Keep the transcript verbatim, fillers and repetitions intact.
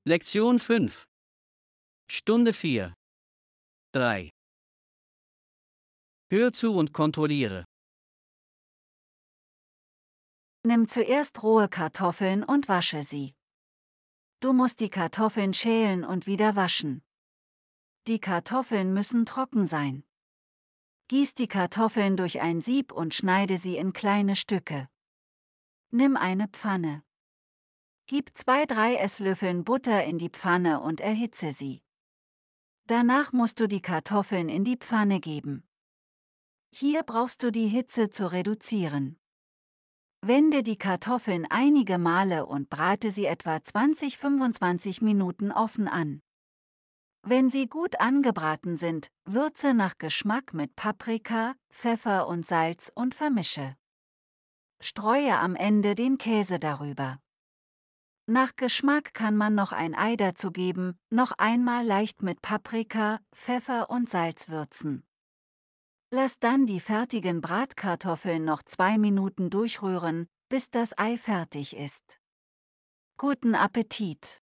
Lektion fünf. Stunde vier. drei. Hör zu und kontrolliere. Nimm zuerst rohe Kartoffeln und wasche sie. Du musst die Kartoffeln schälen und wieder waschen. Die Kartoffeln müssen trocken sein. Gieß die Kartoffeln durch ein Sieb und schneide sie in kleine Stücke. Nimm eine Pfanne. Gib zwei bis drei Esslöffeln Butter in die Pfanne und erhitze sie. Danach musst du die Kartoffeln in die Pfanne geben. Hier brauchst du die Hitze zu reduzieren. Wende die Kartoffeln einige Male und brate sie etwa zwanzig bis fünfundzwanzig Minuten offen an. Wenn sie gut angebraten sind, würze nach Geschmack mit Paprika, Pfeffer und Salz und vermische. Streue am Ende den Käse darüber. Nach Geschmack kann man noch ein Ei dazugeben, noch einmal leicht mit Paprika, Pfeffer und Salz würzen. Lass dann die fertigen Bratkartoffeln noch zwei Minuten durchrühren, bis das Ei fertig ist. Guten Appetit!